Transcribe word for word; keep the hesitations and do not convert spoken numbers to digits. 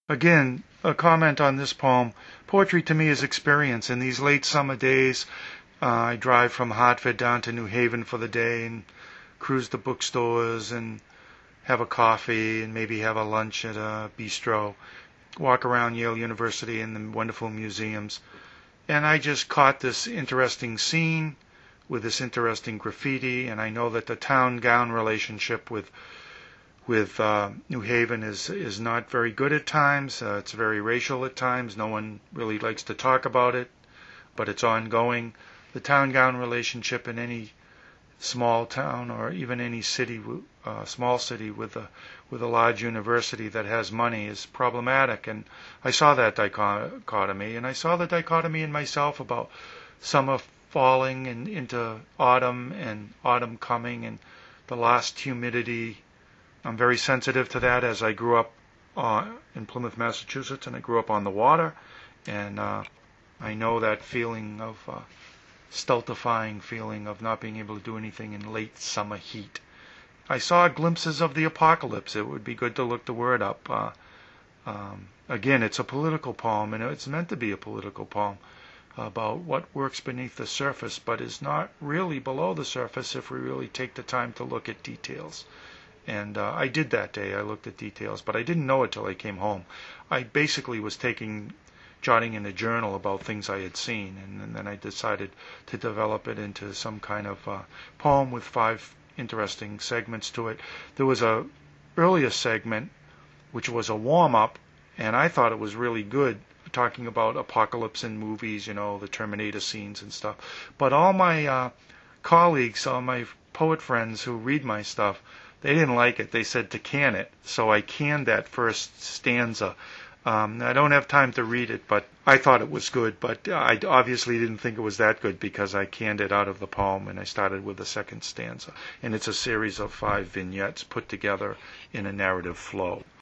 Again, a comment on this poem. Poetry to me is experience. In these late summer days, uh, I drive from Hartford down to New Haven for the day and cruise the bookstores and have a coffee and maybe have a lunch at a bistro, walk around Yale University and the wonderful museums. And I just caught this interesting scene with this interesting graffiti, and I know that the town-gown relationship with with uh, New Haven is is not very good at times. Uh, it's very racial at times. No one really likes to talk about it, but it's ongoing. The town-gown relationship in any small town or even any city, uh, small city with a with a large university that has money is problematic. And I saw that dichotomy, and I saw the dichotomy in myself about summer falling and into autumn and autumn coming and the last humidity. I'm very sensitive to that as I grew up uh, in Plymouth, Massachusetts, and I grew up on the water, and uh, I know that feeling of uh, stultifying feeling of not being able to do anything in late summer heat. I saw glimpses of the apocalypse. It would be good to look the word up. Uh, um, again, it's a political poem, and it's meant to be a political poem about what works beneath the surface, but is not really below the surface if we really take the time to look at details. And uh, I did that day. I looked at details, but I didn't know it till I came home. I basically was taking, jotting in a journal about things I had seen, and, and then I decided to develop it into some kind of uh, poem with five interesting segments to it. There was a earlier segment, which was a warm-up, and I thought it was really good, talking about apocalypse in movies, you know, the Terminator scenes and stuff. But all my uh, colleagues, all my poet friends who read my stuff, they didn't like it. They said to can it. So I canned that first stanza. Um, I don't have time to read it, but I thought it was good. But I obviously didn't think it was that good because I canned it out of the poem and I started with the second stanza. And it's a series of five vignettes put together in a narrative flow.